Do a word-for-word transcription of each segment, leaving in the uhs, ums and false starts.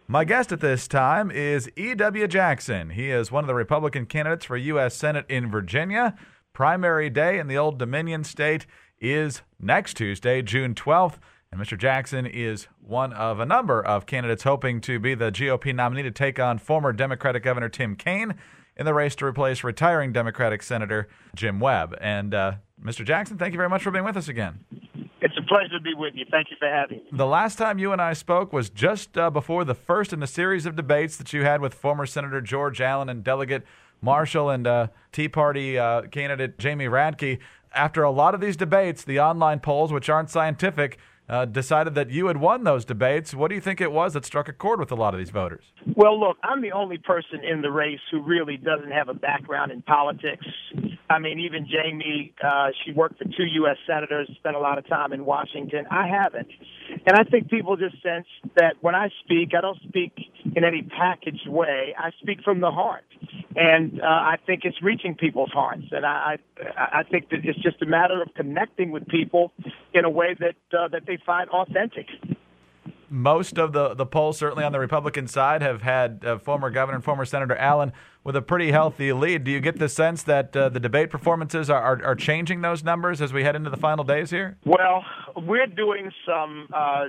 My guest at this time is E W. Jackson. He is one of the Republican candidates for U S Senate in Virginia. Primary day in the Old Dominion state is next Tuesday, June twelfth. And Mister Jackson is one of a number of candidates hoping to be the G O P nominee to take on former Democratic Governor Tim Kaine in the race to replace retiring Democratic Senator Jim Webb. And uh, Mister Jackson, thank you very much for being with us again. It's a pleasure to be with you. Thank you for having me. The last time you and I spoke was just uh, before the first in a series of debates that you had with former Senator George Allen and Delegate Marshall and uh, Tea Party uh, candidate Jamie Radke. After a lot of these debates, the online polls, which aren't scientific, Uh, decided that you had won those debates. What do you think it was that struck a chord with a lot of these voters? Well, look, I'm the only person in the race who really doesn't have a background in politics. I mean, even Jamie, uh, she worked for two U S senators, spent a lot of time in Washington. I haven't. And I think people just sense that when I speak, I don't speak in any packaged way. I speak from the heart. And uh, I think it's reaching people's hearts. And I, I, I think that it's just a matter of connecting with people in a way that uh, that they find authentic. Most of the, the polls, certainly on the Republican side, have had uh, former Governor and former Senator Allen with a pretty healthy lead. Do you get the sense that uh, the debate performances are, are, are changing those numbers as we head into the final days here? Well, we're doing some uh,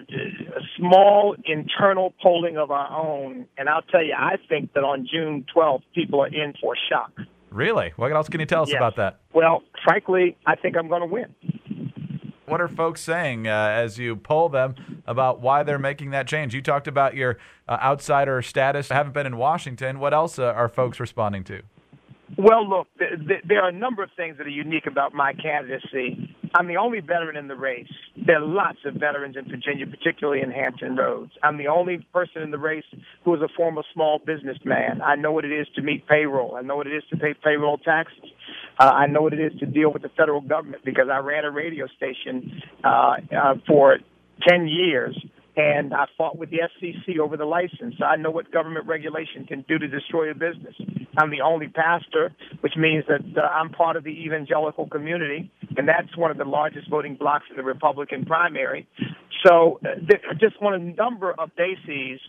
small internal polling of our own, and I'll tell you, I think that on June twelfth, people are in for a shock. Really? What else can you tell us yes. about that? Well, frankly, I think I'm going to win. What are folks saying uh, as you poll them about why they're making that change? You talked about your uh, outsider status. I haven't been in Washington. What else uh, are folks responding to? Well, look, th- th- there are a number of things that are unique about my candidacy. I'm the only veteran in the race. There are lots of veterans in Virginia, particularly in Hampton Roads. I'm the only person in the race who is a former small businessman. I know what it is to meet payroll. I know what it is to pay payroll taxes. Uh, I know what it is to deal with the federal government because I ran a radio station uh, uh, for ten years. And I fought with the F C C over the license. So I know what government regulation can do to destroy a business. I'm the only pastor, which means that uh, I'm part of the evangelical community, and that's one of the largest voting blocs in the Republican primary. So uh, th- just on a number of bases,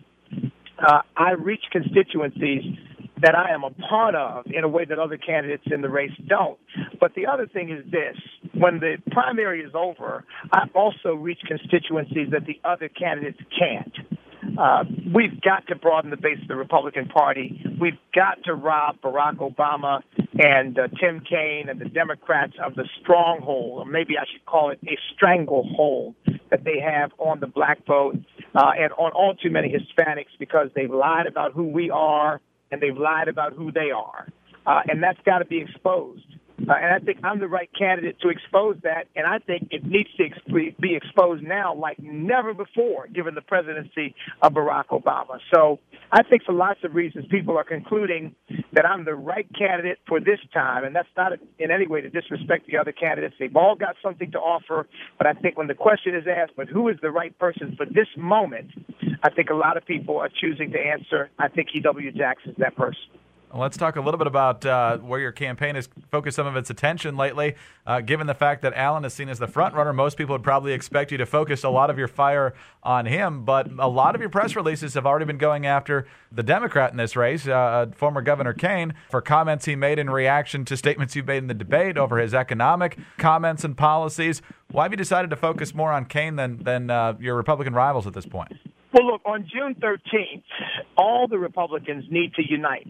uh, I reach constituencies that I am a part of in a way that other candidates in the race don't. But the other thing is this. When the primary is over, I also reach constituencies that the other candidates can't. Uh, we've got to broaden the base of the Republican Party. We've got to rob Barack Obama and uh, Tim Kaine and the Democrats of the stronghold, or maybe I should call it a stranglehold, that they have on the black vote uh, and on all too many Hispanics because they've lied about who we are and they've lied about who they are. Uh, and that's got to be exposed. Uh, and I think I'm the right candidate to expose that, and I think it needs to exp- be exposed now like never before, given the presidency of Barack Obama. So I think for lots of reasons, people are concluding that I'm the right candidate for this time, and that's not in any way to disrespect the other candidates. They've all got something to offer, but I think when the question is asked, but who is the right person for this moment, I think a lot of people are choosing to answer, I think E W. Jackson is that person. Let's talk a little bit about uh, where your campaign has focused some of its attention lately. Uh, given the fact that Allen is seen as the front runner, most people would probably expect you to focus a lot of your fire on him. But a lot of your press releases have already been going after the Democrat in this race, uh, former Governor Kaine, for comments he made in reaction to statements you made in the debate over his economic comments and policies. Why have you decided to focus more on Kaine than, than uh, your Republican rivals at this point? Well, look, on June thirteenth, all the Republicans need to unite.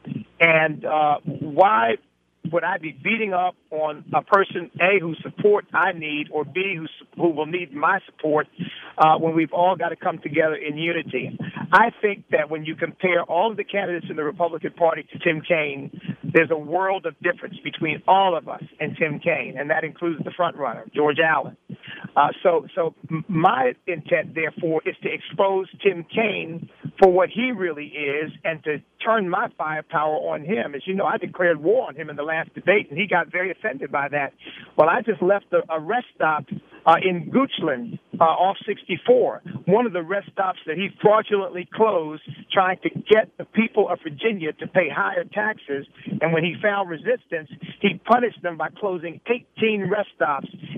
And uh, why would I be beating up on a person, A, whose support I need, or B, who, who will need my support uh, when we've all got to come together in unity? I think that when you compare all of the candidates in the Republican Party to Tim Kaine, there's a world of difference between all of us and Tim Kaine, and that includes the front runner, George Allen. Uh, so, so my intent, therefore, is to expose Tim Kaine for what he really is and to turn my firepower on him. As you know, I declared war on him in the last debate, and he got very offended by that. Well, I just left a, a rest stop uh, in Goochland uh, off sixty-four, one of the rest stops that he fraudulently closed, trying to get the people of Virginia to pay higher taxes. And when he found resistance, he punished them by closing eighteen rest stops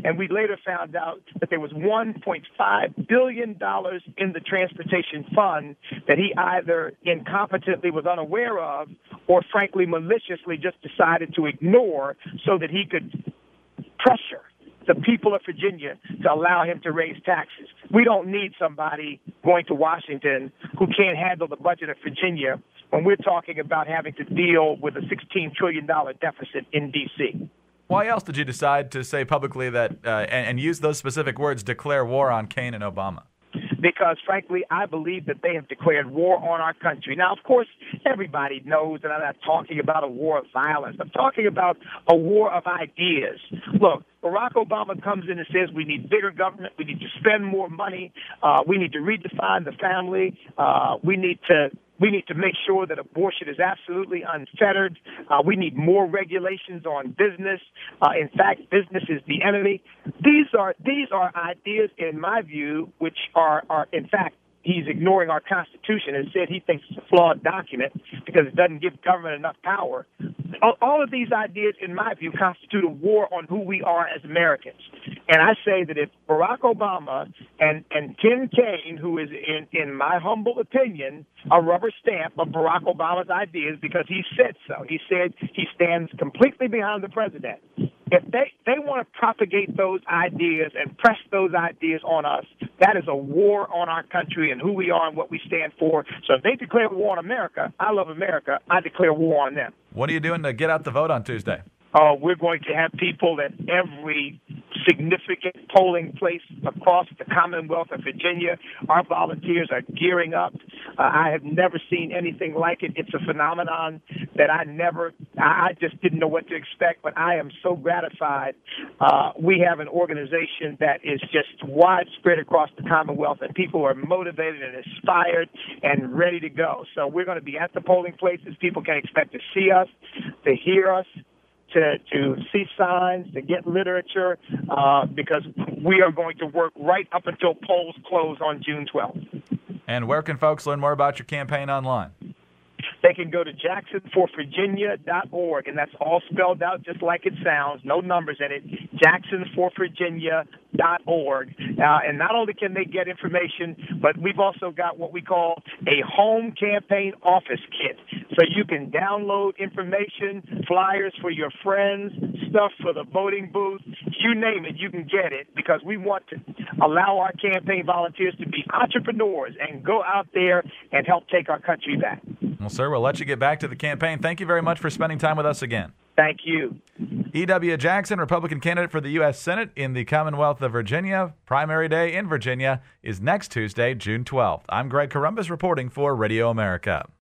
And we later found out that there was one point five billion dollars in the transportation fund that he either incompetently was unaware of or, frankly, maliciously just decided to ignore so that he could pressure the people of Virginia to allow him to raise taxes. We don't need somebody going to Washington who can't handle the budget of Virginia when we're talking about having to deal with a sixteen trillion dollars deficit in D C Why else did you decide to say publicly that uh, and, and use those specific words, declare war on Kaine and Obama? Because, frankly, I believe that they have declared war on our country. Now, of course, everybody knows that I'm not talking about a war of violence. I'm talking about a war of ideas. Look, Barack Obama comes in and says we need bigger government, we need to spend more money, uh, we need to redefine the family, uh, we need to We need to make sure that abortion is absolutely unfettered. Uh, we need more regulations on business. Uh, in fact, business is the enemy. These are these are ideas, in my view, which are, are in fact, he's ignoring our Constitution and said he thinks it's a flawed document because it doesn't give government enough power. All, all of these ideas, in my view, constitute a war on who we are as Americans. And I say that if Barack Obama and, and Tim Kaine, who is, in, in my humble opinion, a rubber stamp of Barack Obama's ideas because he said so. He said he stands completely behind the president. If they, they want to propagate those ideas and press those ideas on us, that is a war on our country and who we are and what we stand for. So if they declare war on America, I love America, I declare war on them. What are you doing to get out the vote on Tuesday? Uh, we're going to have people at every significant polling place across the Commonwealth of Virginia. Our volunteers are gearing up. Uh, I have never seen anything like it. It's a phenomenon that I never, I just didn't know what to expect, but I am so gratified. Uh, we have an organization that is just widespread across the Commonwealth, and people are motivated and inspired and ready to go. So we're going to be at the polling places. People can expect to see us, to hear us, To, to see signs, to get literature, uh, because we are going to work right up until polls close on June twelfth. And where can folks learn more about your campaign online? They can go to Jackson for Virginia dot org, and that's all spelled out just like it sounds, no numbers in it, Jackson for Virginia dot org. Uh, and not only can they get information, but we've also got what we call a home campaign office kit. So you can download information, flyers for your friends, stuff for the voting booth, you name it, you can get it, because we want to allow our campaign volunteers to be entrepreneurs and go out there and help take our country back. Well, sir, we'll let you get back to the campaign. Thank you very much for spending time with us again. Thank you. E W. Jackson, Republican candidate for the U S Senate in the Commonwealth of Virginia. Primary day in Virginia is next Tuesday, June twelfth. I'm Greg Corombos reporting for Radio America.